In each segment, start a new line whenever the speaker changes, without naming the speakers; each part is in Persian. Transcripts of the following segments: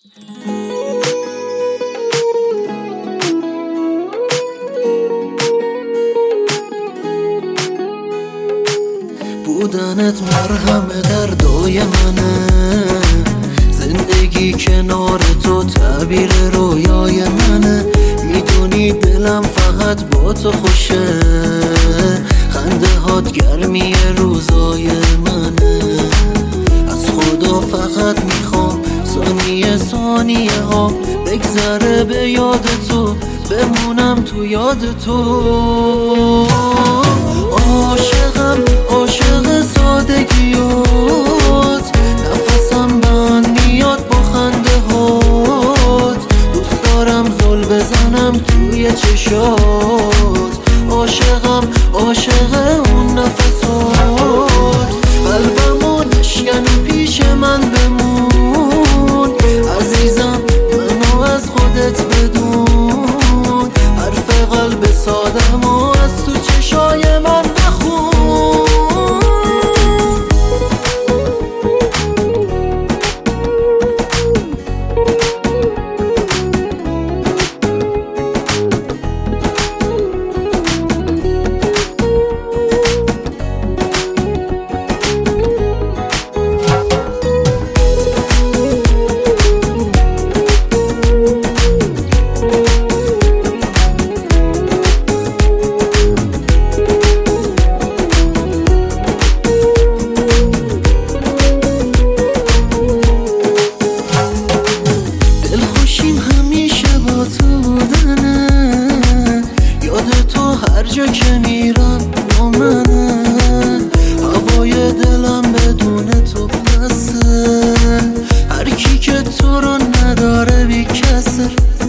بودنت مرهم دردای منه، زندگی کنار تو تعبیر رویای منه. میدونی دلم فقط با تو خوشه، خنده هات گرمی روزای منه. از خدا فقط میخوام ثانیه ثانیه ها بگذره به یاد تو، بمونم تو یاد تو. عاشقم عاشق سادگیات، نفسم بند میاد با خنده هات. دوست دارم زل بزنم توی چشات، عاشقم عاشق اون نفسات. قلبمو نشکن پیش من بمون، عزیزم منو از خودت بدون. حرف قلب سادمو از تو چشای من نخون. یاد تو هر جا که میرم با منه، هوای دلم بدون تو بسه. هر کی که تو رو نداره بی کسر،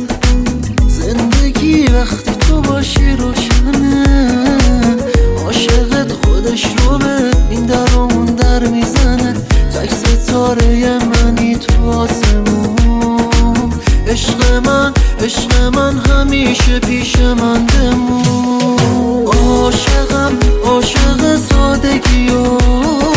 زندگی وقتی تو باشی روشنه. عاشقت خودش رو به این در و اون در میزنه، تک ستاره منی تو آسمون. عشق من همیشه پیش من بمون. عاشقم عاشق سادگیات،